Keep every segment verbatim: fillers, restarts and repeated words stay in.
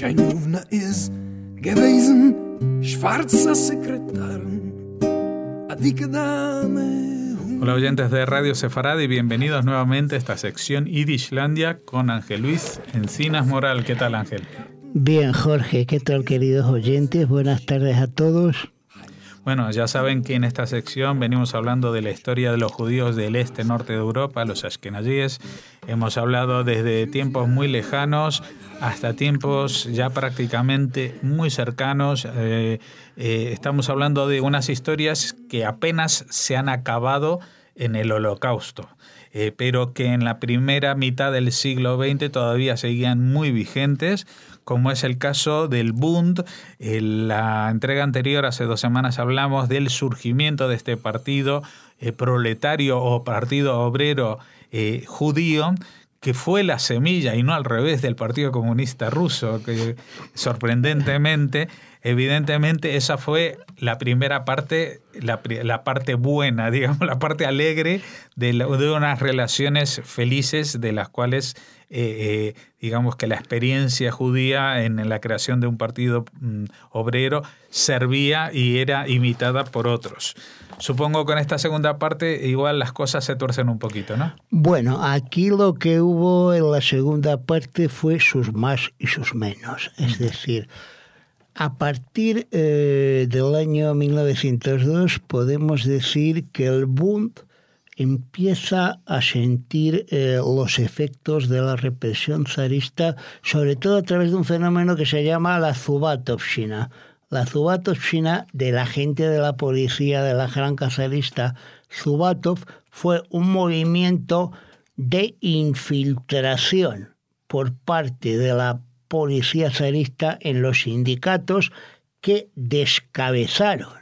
Scheinowna ist gewesen, schwarzer Sekretär, a dicke Dame. Hola oyentes de Radio Sefarad y bienvenidos nuevamente a esta sección Yiddishlandia con Ángel Luis Encinas Moral. ¿Qué tal, Ángel? Bien, Jorge, ¿qué tal, queridos oyentes? Buenas tardes a todos. Bueno, ya saben que en esta sección venimos hablando de la historia de los judíos del este, norte de Europa, los ashkenazíes. Hemos hablado desde tiempos muy lejanos hasta tiempos ya prácticamente muy cercanos. Eh, eh, estamos hablando de unas historias que apenas se han acabado en el Holocausto, eh, pero que en la primera mitad del siglo veinte todavía seguían muy vigentes, como es el caso del Bund. En la entrega anterior, hace dos semanas, hablamos del surgimiento de este partido eh, proletario o partido obrero eh, judío, que fue la semilla, y no al revés, del Partido Comunista Ruso, que sorprendentemente, evidentemente, esa fue la primera parte, la, la parte buena, digamos, la parte alegre de, la, de unas relaciones felices de las cuales, eh, eh, digamos que la experiencia judía en la creación de un partido mm, obrero servía y era imitada por otros. Supongo que en esta segunda parte igual las cosas se tuercen un poquito, ¿no? Bueno, aquí lo que hubo en la segunda parte fue sus más y sus menos. Es decir, a partir eh, del año mil novecientos dos podemos decir que el Bund empieza a sentir eh, los efectos de la represión zarista, sobre todo a través de un fenómeno que se llama la Zubatovshina. La Zubatovshina de la gente de la policía de la granja zarista Zubatov fue un movimiento de infiltración por parte de la policía zarista en los sindicatos que descabezaron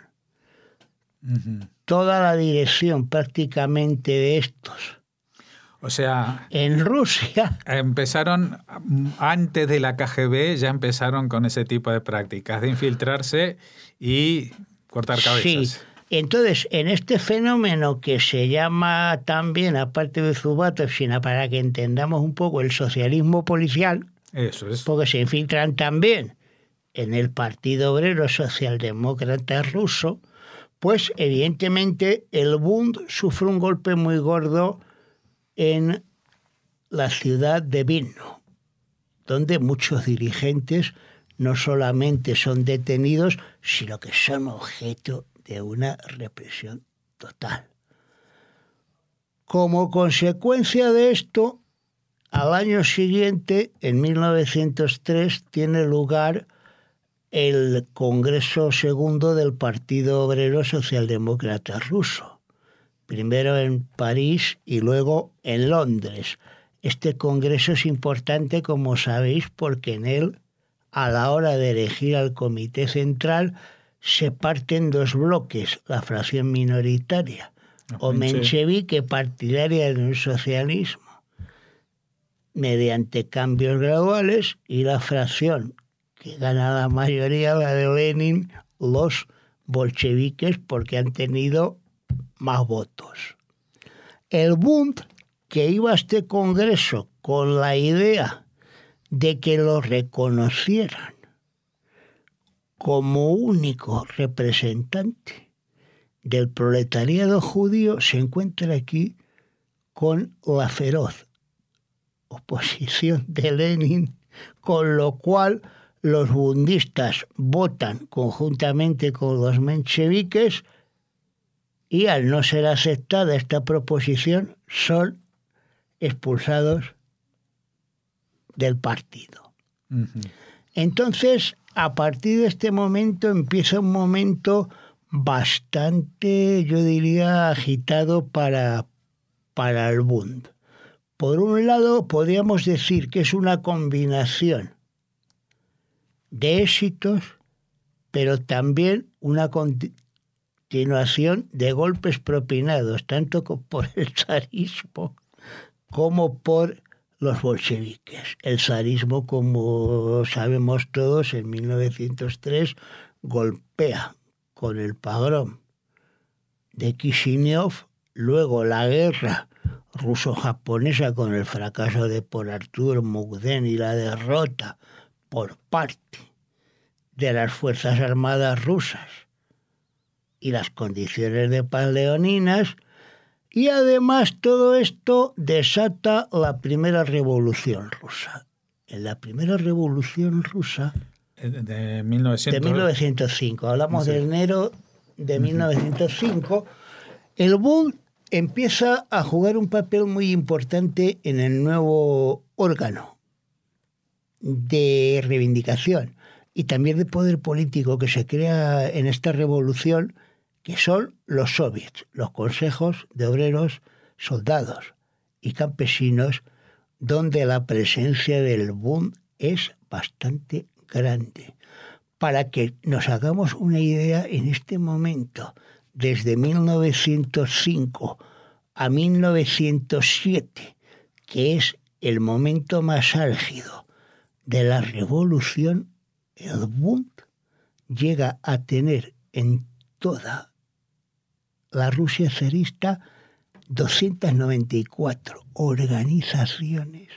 uh-huh. toda la dirección prácticamente de estos. O sea, en Rusia empezaron antes de la K G B, ya empezaron con ese tipo de prácticas de infiltrarse y cortar cabezas. Sí. Entonces, en este fenómeno que se llama también, aparte de Zubatovshina, para que entendamos un poco el socialismo policial, eso es, porque se infiltran también en el Partido Obrero Socialdemócrata Ruso, pues evidentemente el Bund sufre un golpe muy gordo en la ciudad de Vilno, donde muchos dirigentes no solamente son detenidos, sino que son objeto de una represión total. Como consecuencia de esto, al año siguiente, en mil novecientos tres, tiene lugar el Congreso Segundo del Partido Obrero Socialdemócrata Ruso. Primero en París y luego en Londres. Este congreso es importante, como sabéis, porque en él, a la hora de elegir al Comité Central, se parten dos bloques, la fracción minoritaria, o menchevique, partidaria de un socialismo, mediante cambios graduales, y la fracción que gana la mayoría, la de Lenin, los bolcheviques, porque han tenido más votos. El Bund, que iba a este congreso con la idea de que lo reconocieran como único representante del proletariado judío, se encuentra aquí con la feroz oposición de Lenin, con lo cual los bundistas votan conjuntamente con los mencheviques y al no ser aceptada esta proposición son expulsados del partido. Uh-huh. Entonces, a partir de este momento empieza un momento bastante, yo diría, agitado para, para el Bund. Por un lado, podríamos decir que es una combinación de éxitos, pero también una continuación de golpes propinados, tanto por el zarismo como por los bolcheviques. El zarismo, como sabemos todos, en mil novecientos tres golpea con el pogrom de Kishinev, luego la guerra ruso-japonesa con el fracaso de Port Arthur, Mukden y la derrota por parte de las Fuerzas Armadas rusas y las condiciones de paz leoninas, y además todo esto desata la primera revolución rusa. En la primera revolución rusa de, mil novecientos... de mil novecientos cinco, hablamos sí. de enero de mil novecientos cinco, el Bund empieza a jugar un papel muy importante en el nuevo órgano de reivindicación y también de poder político que se crea en esta revolución, que son los soviets, los consejos de obreros, soldados y campesinos, donde la presencia del Bund es bastante grande. Para que nos hagamos una idea, en este momento, desde mil novecientos cinco a mil novecientos siete, que es el momento más álgido de la revolución, el Bund llega a tener en toda la Rusia zarista doscientas noventa y cuatro organizaciones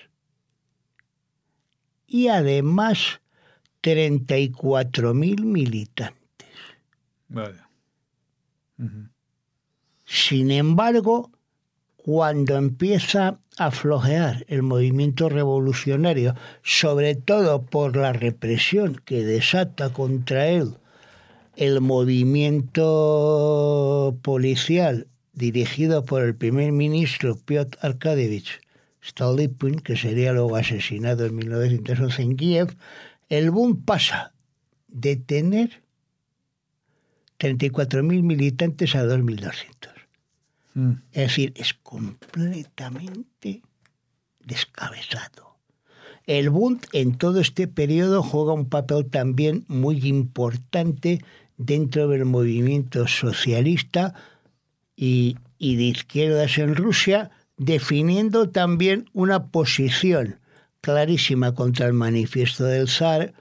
y además treinta y cuatro mil militantes. Vale. Uh-huh. Sin embargo, cuando empieza a flojear el movimiento revolucionario, sobre todo por la represión que desata contra él el movimiento policial dirigido por el primer ministro Piotr Arkadievich Stolypin, que sería luego asesinado en mil novecientos once en Kiev, el Bund pasa de tener treinta y cuatro mil militantes a dos mil doscientos. Mm. Es decir, es completamente descabezado. El Bund en todo este periodo juega un papel también muy importante dentro del movimiento socialista y, y de izquierdas en Rusia, definiendo también una posición clarísima contra el manifiesto del zar,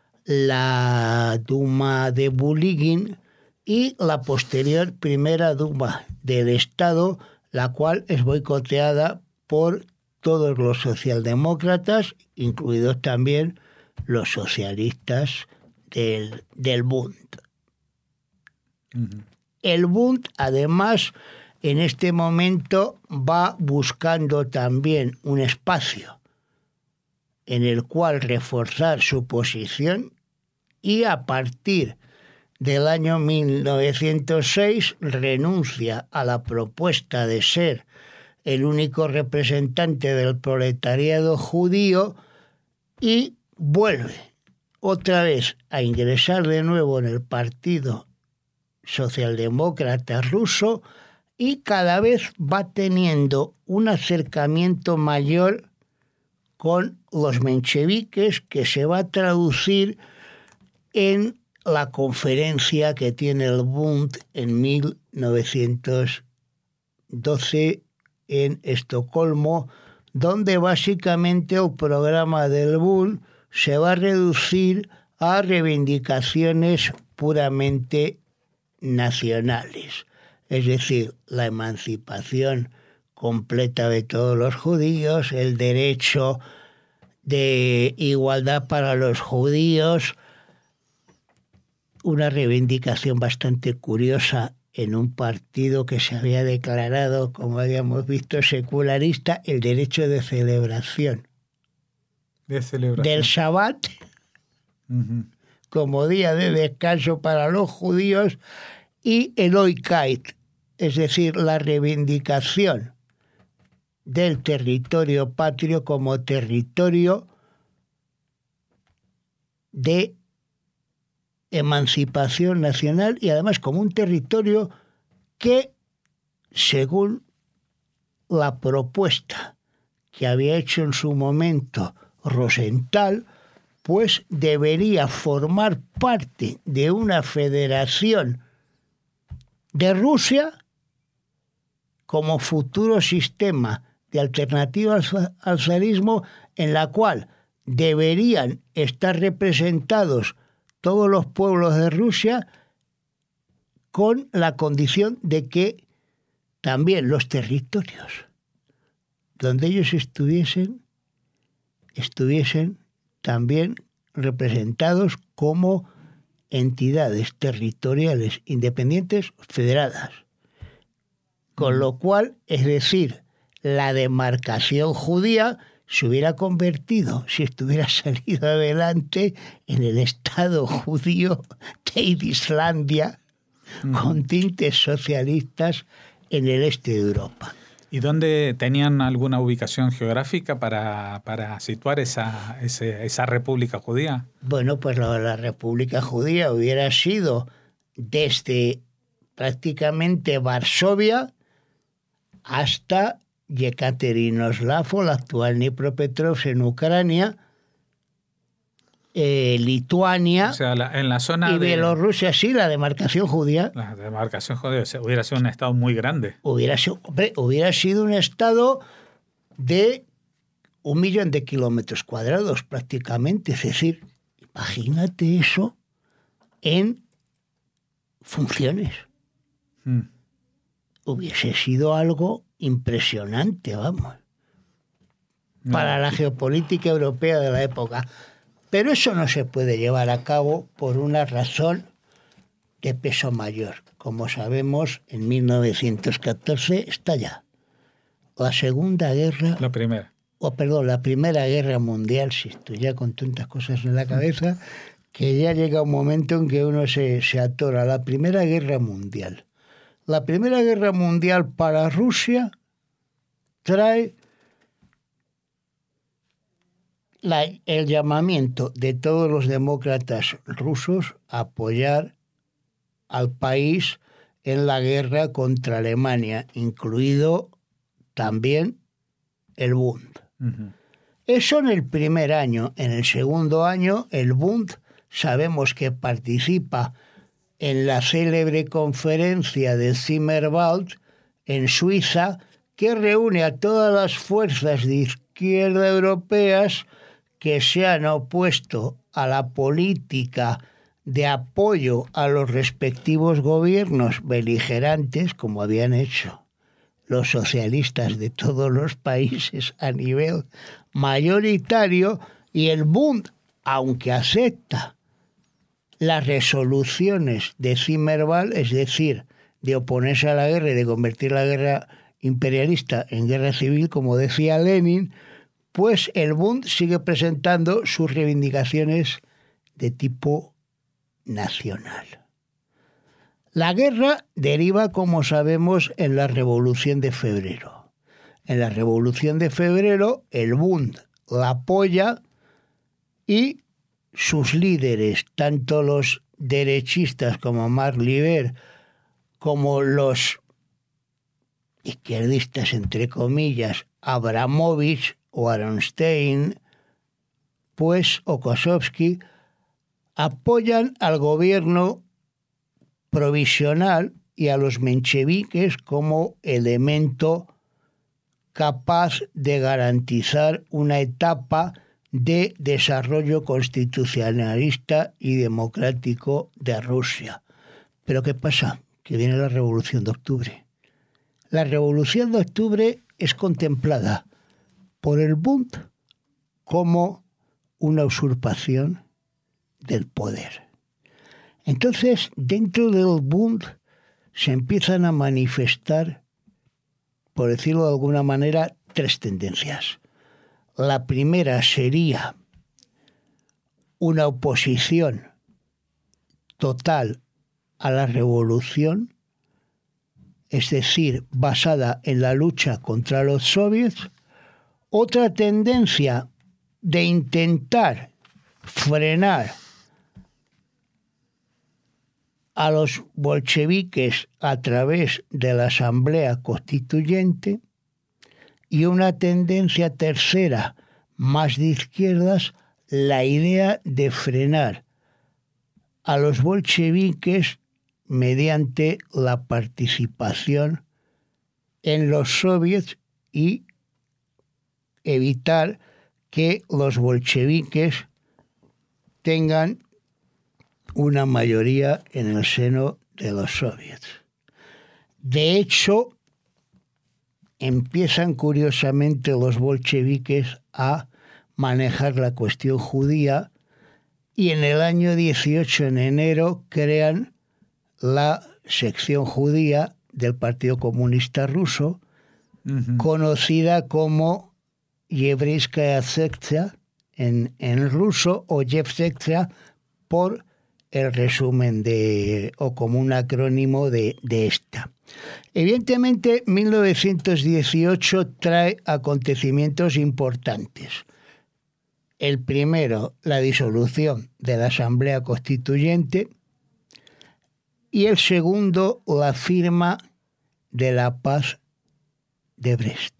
la Duma de Buligin y la posterior primera Duma del Estado, la cual es boicoteada por todos los socialdemócratas, incluidos también los socialistas del, del Bund. Uh-huh. El Bund, además, en este momento va buscando también un espacio en el cual reforzar su posición y a partir del año mil novecientos seis renuncia a la propuesta de ser el único representante del proletariado judío y vuelve otra vez a ingresar de nuevo en el Partido Socialdemócrata ruso y cada vez va teniendo un acercamiento mayor con los mencheviques, que se va a traducir en la conferencia que tiene el Bund en mil novecientos doce en Estocolmo, donde básicamente el programa del Bund se va a reducir a reivindicaciones puramente nacionales, es decir, la emancipación completa de todos los judíos, el derecho de igualdad para los judíos, una reivindicación bastante curiosa en un partido que se había declarado, como habíamos visto, secularista, el derecho de celebración, de celebración. del Shabbat, uh-huh, como día de descanso para los judíos, y el Oikait, es decir, la reivindicación del territorio patrio como territorio de emancipación nacional y además como un territorio que, según la propuesta que había hecho en su momento Rosenthal, pues debería formar parte de una federación de Rusia como futuro sistema de alternativa al zarismo, en la cual deberían estar representados todos los pueblos de Rusia, con la condición de que también los territorios donde ellos estuviesen, estuviesen también representados como entidades territoriales independientes federadas. Con lo cual, es decir, la demarcación judía se hubiera convertido, si estuviera salido adelante, en el Estado judío de Islandia, mm. con tintes socialistas en el este de Europa. ¿Y dónde tenían alguna ubicación geográfica para, para situar esa, ese, esa República Judía? Bueno, pues la, la República Judía hubiera sido desde prácticamente Varsovia hasta Yekaterinoslav, la actual Dnipropetrovsk en Ucrania, eh, Lituania, o sea, la, en la zona y de Bielorrusia, sí, la demarcación judía. La demarcación judía, o sea, hubiera sido un estado muy grande. Hubiera sido, hombre, hubiera sido un estado de un millón de kilómetros cuadrados prácticamente. Es decir, imagínate eso en funciones. Hmm. Hubiese sido algo impresionante, vamos, no. para la geopolítica europea de la época. Pero eso no se puede llevar a cabo por una razón de peso mayor. Como sabemos, en mil novecientos catorce estalla la Segunda Guerra... La primera. O perdón, la Primera Guerra Mundial, si estoy ya con tantas cosas en la cabeza, que ya llega un momento en que uno se, se atora. La Primera Guerra Mundial. La Primera Guerra Mundial para Rusia trae la, el llamamiento de todos los demócratas rusos a apoyar al país en la guerra contra Alemania, incluido también el Bund. Uh-huh. Eso en el primer año. En el segundo año, el Bund sabemos que participa en la célebre conferencia de Zimmerwald en Suiza, que reúne a todas las fuerzas de izquierda europeas que se han opuesto a la política de apoyo a los respectivos gobiernos beligerantes, como habían hecho los socialistas de todos los países a nivel mayoritario, y el Bund, aunque acepta las resoluciones de Zimmerwald, es decir, de oponerse a la guerra y de convertir la guerra imperialista en guerra civil, como decía Lenin, pues el Bund sigue presentando sus reivindicaciones de tipo nacional. La guerra deriva, como sabemos, en la Revolución de Febrero. En la Revolución de Febrero, el Bund la apoya y sus líderes, tanto los derechistas como Mark Lieber, como los izquierdistas, entre comillas, Abramovich o Aronstein, pues, o Kosovsky, apoyan al gobierno provisional y a los mencheviques como elemento capaz de garantizar una etapa de desarrollo constitucionalista y democrático de Rusia. Pero ¿qué pasa? Que viene la Revolución de Octubre. La Revolución de Octubre es contemplada por el Bund como una usurpación del poder. Entonces, dentro del Bund se empiezan a manifestar, por decirlo de alguna manera, tres tendencias. La primera sería una oposición total a la revolución, es decir, basada en la lucha contra los soviets. Otra tendencia de intentar frenar a los bolcheviques a través de la Asamblea Constituyente, y una tendencia tercera, más de izquierdas, la idea de frenar a los bolcheviques mediante la participación en los soviets y evitar que los bolcheviques tengan una mayoría en el seno de los soviets. De hecho, empiezan curiosamente los bolcheviques a manejar la cuestión judía y en el año dieciocho, en enero, crean la sección judía del Partido Comunista Ruso, uh-huh. conocida como Yevreiskaya Sektia en, en ruso, o Yevsektia por el resumen de, o como un acrónimo de, de esta. Evidentemente, mil novecientos dieciocho trae acontecimientos importantes. El primero, la disolución de la Asamblea Constituyente, y el segundo, la firma de la paz de Brest.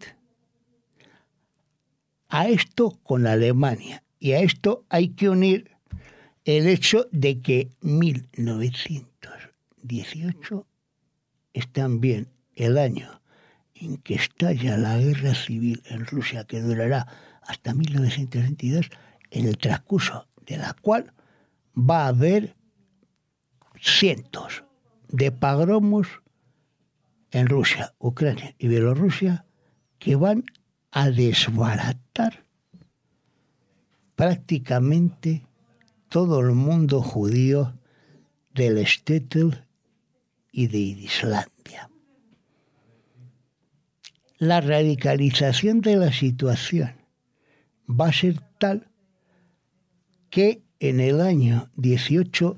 A esto con Alemania, y a esto hay que unir el hecho de que mil novecientos dieciocho es también el año en que estalla la guerra civil en Rusia, que durará hasta mil novecientos veintidós, en el transcurso de la cual va a haber cientos de pogromos en Rusia, Ucrania y Bielorrusia que van a desbaratar prácticamente todo el mundo judío del Shtetl y de Islandia. La radicalización de la situación va a ser tal que en el año dieciocho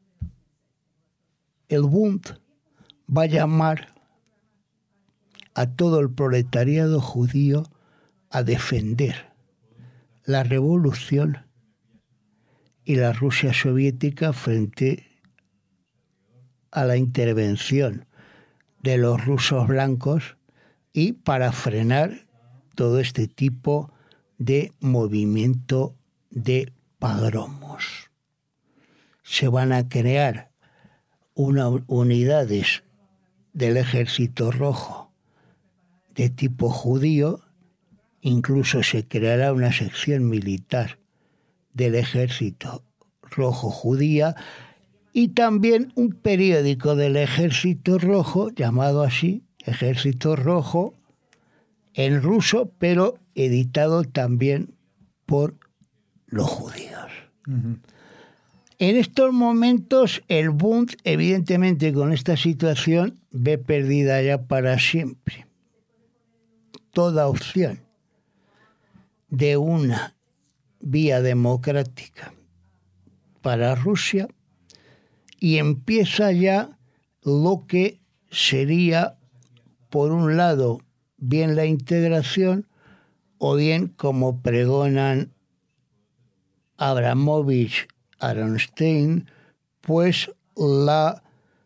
el Bund va a llamar a todo el proletariado judío a defender la revolución y la Rusia soviética frente a la intervención de los rusos blancos, y para frenar todo este tipo de movimiento de pogromos. Se van a crear unas unidades del Ejército Rojo de tipo judío, incluso se creará una sección militar del Ejército Rojo judía, y también un periódico del Ejército Rojo, llamado así, Ejército Rojo, en ruso, pero editado también por los judíos. Uh-huh. En estos momentos, el Bund, evidentemente con esta situación, ve perdida ya para siempre toda opción de una vía democrática para Rusia, y empieza ya lo que sería, por un lado, bien la integración, o bien, como pregonan Abramovich, Aronstein, pues la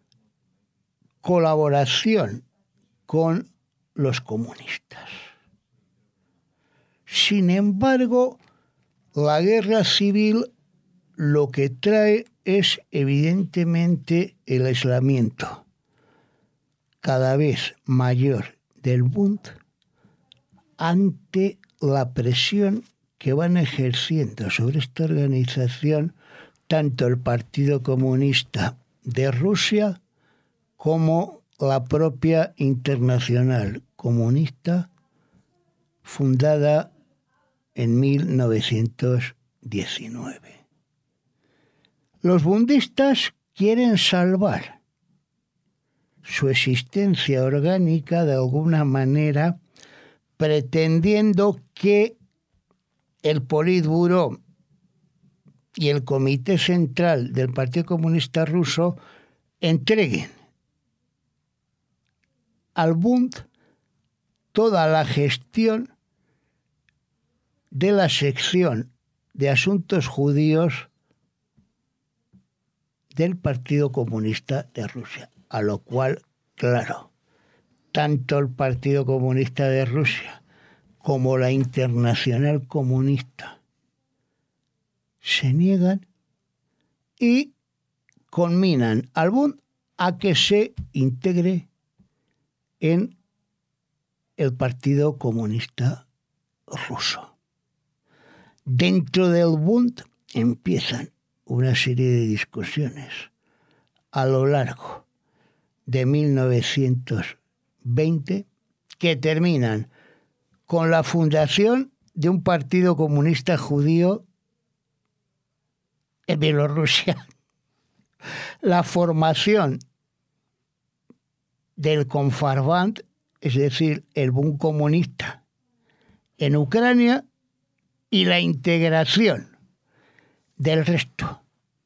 colaboración con los comunistas. Sin embargo, la guerra civil lo que trae es evidentemente el aislamiento cada vez mayor del Bund ante la presión que van ejerciendo sobre esta organización tanto el Partido Comunista de Rusia como la propia Internacional Comunista, fundada en mil novecientos diecinueve. Los bundistas quieren salvar su existencia orgánica de alguna manera, pretendiendo que el Politburó y el Comité Central del Partido Comunista Ruso entreguen al Bund toda la gestión de la sección de asuntos judíos del Partido Comunista de Rusia, a lo cual, claro, tanto el Partido Comunista de Rusia como la Internacional Comunista se niegan y conminan al Bund a que se integre en el Partido Comunista Ruso. Dentro del Bund empiezan una serie de discusiones a lo largo de mil novecientos veinte que terminan con la fundación de un partido comunista judío en Bielorrusia, la formación del Komfarvant, es decir, el Bund comunista en Ucrania, y la integración del resto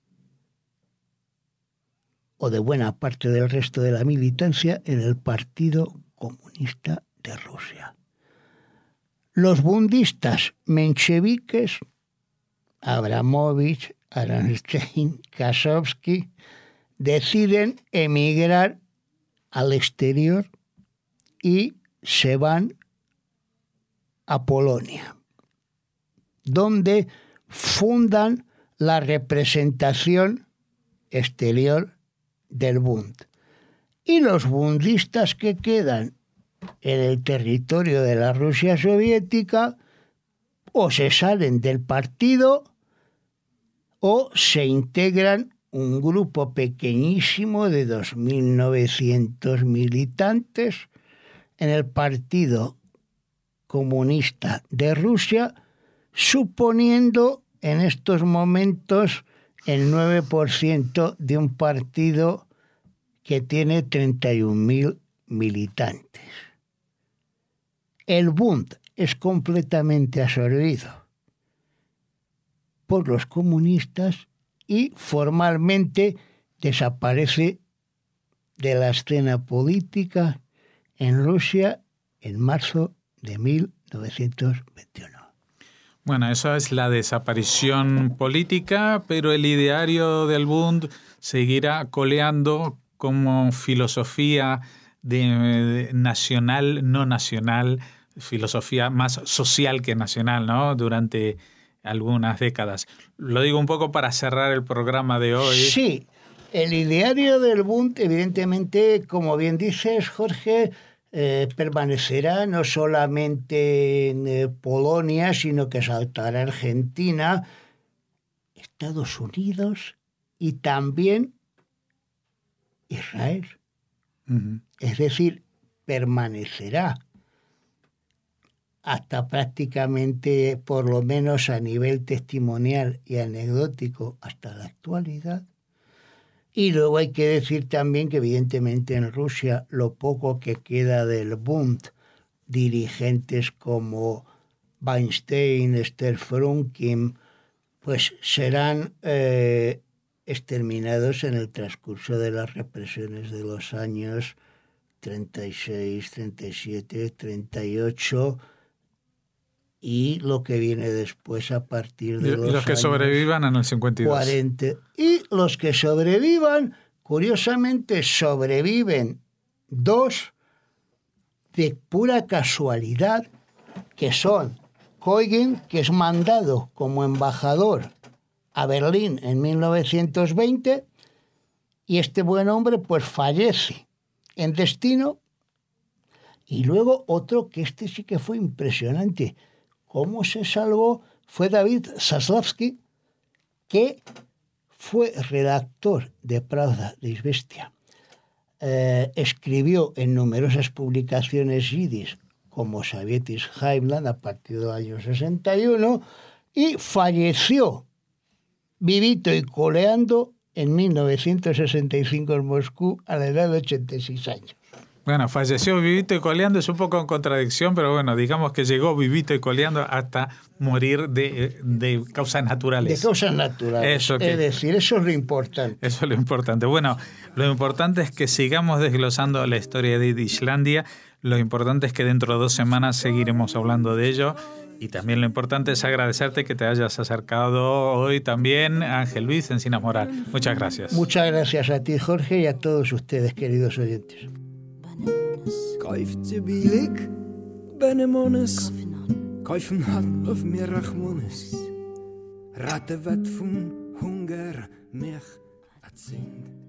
o de buena parte del resto de la militancia en el Partido Comunista de Rusia. Los bundistas mencheviques, Abramovich, Aronstein, Kasovsky, deciden emigrar al exterior y se van a Polonia, donde fundan la representación exterior del Bund. Y los bundistas que quedan en el territorio de la Rusia soviética o se salen del partido o se integran un grupo pequeñísimo de dos mil novecientos militantes en el Partido Comunista de Rusia, suponiendo en estos momentos el nueve por ciento de un partido que tiene treinta y un mil militantes. El Bund es completamente absorbido por los comunistas y formalmente desaparece de la escena política en Rusia en marzo de mil novecientos veintiuno. Bueno, eso es la desaparición política, pero el ideario del Bund seguirá coleando como filosofía de, de nacional, no nacional, filosofía más social que nacional, ¿no? Durante algunas décadas. Lo digo un poco para cerrar el programa de hoy. Sí, el ideario del Bund, evidentemente, como bien dices, Jorge, eh, permanecerá no solamente en eh, Polonia, sino que saltará a Argentina, Estados Unidos y también Israel. Uh-huh. Es decir, permanecerá hasta prácticamente, por lo menos a nivel testimonial y anecdótico, hasta la actualidad. Y luego hay que decir también que evidentemente en Rusia lo poco que queda del Bund, dirigentes como Weinstein, Esther Frunkim, pues serán eh, exterminados en el transcurso de las represiones de los años treinta y seis, treinta y siete, treinta y ocho y lo que viene después a partir de y, los, y los que años sobrevivan en el cincuenta y dos. cuarenta. Y los que sobrevivan, curiosamente, sobreviven dos de pura casualidad, que son Koygin, que es mandado como embajador a Berlín en mil novecientos veinte, y este buen hombre pues fallece en destino. Y luego otro que este sí que fue impresionante, cómo se salvó, fue David Zaslavsky, que fue redactor de Pravda de Izvestia. Eh, escribió en numerosas publicaciones yidis como Sovietis Heimland a partir del año sesenta y uno y falleció vivito y coleando en mil novecientos sesenta y cinco en Moscú a la edad de ochenta y seis años. Bueno, falleció vivito y coleando, es un poco en contradicción, pero bueno, digamos que llegó vivito y coleando hasta morir de, de causas naturales. De causas naturales, eso que, es decir, eso es lo importante. Eso es lo importante. Bueno, lo importante es que sigamos desglosando la historia de Islandia, lo importante es que dentro de dos semanas seguiremos hablando de ello. Y también lo importante es agradecerte que te hayas acercado hoy también, Ángel Luis Encinas Moral. Muchas gracias. Muchas gracias a ti, Jorge, y a todos ustedes, queridos oyentes. Kauft je billig, benemones. Kaufen hat auf mir Rachmones. Ratte wat von Hunger mich erzählt.